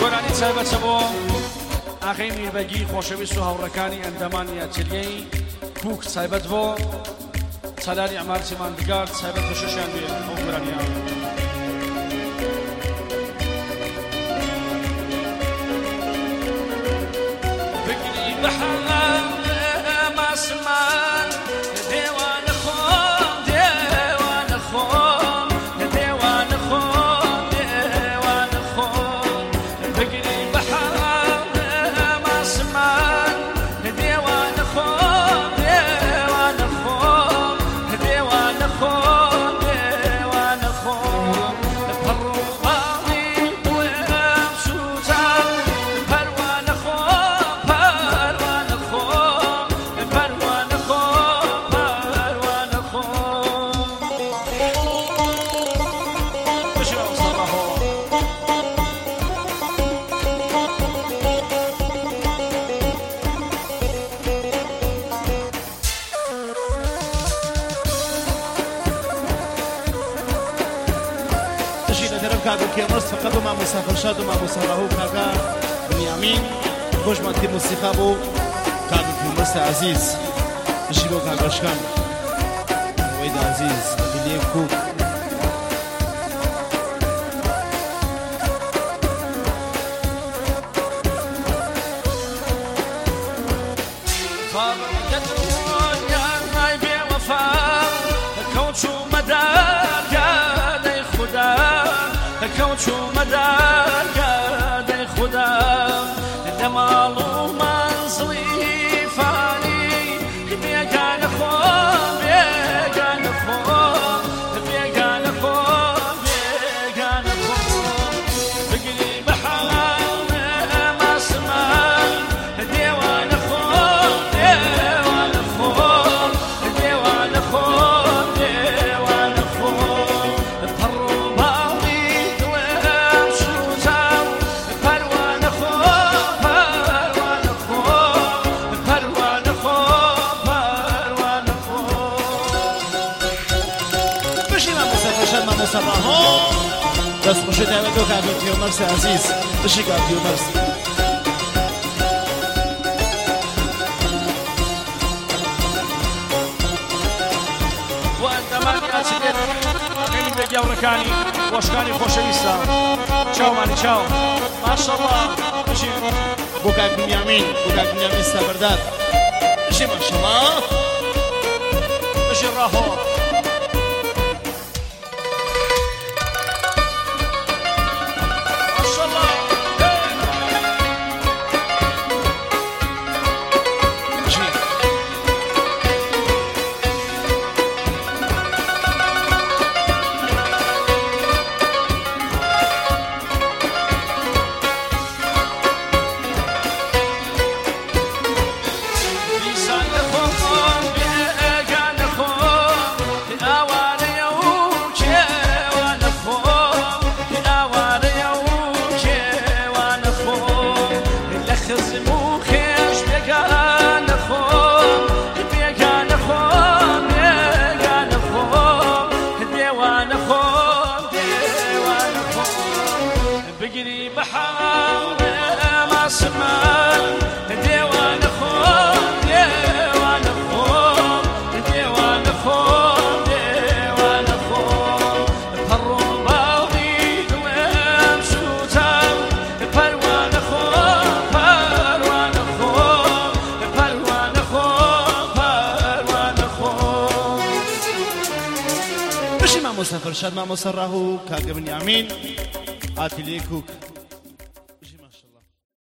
گۆرانی تایبەتە بۆ ئاغای میربەگی خۆشەویست و هاوڕەکانی ئەندەمانی ئەتلیەی کوک تایبەت بۆ سەلاری ئەمارچی ماندگار تایبەت بە شەشیان بێ ئەو گۆرانیان بگری بەحەڵە ماسمان دێوانە خۆم دێوانە خۆم دێوانە خۆم دێوانە خۆم بگری بەحەڵە ماسمان دێوانە خۆم دێوانە خۆم دێوانە خۆم دێوانە خۆم پەڕ و باڵی وێم سووتان پەروانە خۆم پەروانە خۆم پەروانە خۆم پەروانە خۆم بشرا مصطفى تشيل درب كادو كيمرس فقط مع مسافر شاد ومع مسافره كاكا بنيامين خوش ما تي موسيقى بو كادو كيمرس عزيز تشيلو كاكا شكان ويد عزيز بليه كوك فاضل يا ماي بوفاء كوتشو مدار قادي خدا كوتشو مدار قادي خدا دمالو منزلي فاني بيقان خوم بيقان خوم بيقان خوم بيقان خوم بقلي بحال ما سمان ديوان خوم ديوان خوم ديوان خوم ديوان خوم الطر باضي وامشو زاو پروان خوم پروان خوم پروان خوم پروان خوم بشي مع مسافر شاد مع مسافره بس خوشي دعوة كادو كيمرس عزيز تشي كادو كيمرس وأندەمانی ئەتلیێت ئاغای بێگی هاوڕەکانی وەشکانی خۆشەویستە چاومانی چاو ماشەڵڵا بژین بو كاك بنيامين استبرداد بشي ما شاء الله بژین ڕاهۆ ماشەڵڵا بشي بیسان لەخۆم بێگان لەخۆم ئاوارەیە و کێوان لەخۆم ئاوارەیە و کێوان لەخۆم لە خزم و خێش بێگان لەخۆم بێگان لەخۆم بێگان لەخۆم دێوان لەخۆم دێوان لەخۆم بگری بەحاڵ ماسمان دێوان لەخۆم دێوان لەخۆم دێوان لەخۆم دێوان لەخۆم پەڕ و باڵی دوێم سووتان پەروان لەخۆم پەروان لەخۆم پەروان لەخۆم پەروان لەخۆم بشي مع مسافر شاد مع مسافره كاك بنيامين اتليه كوك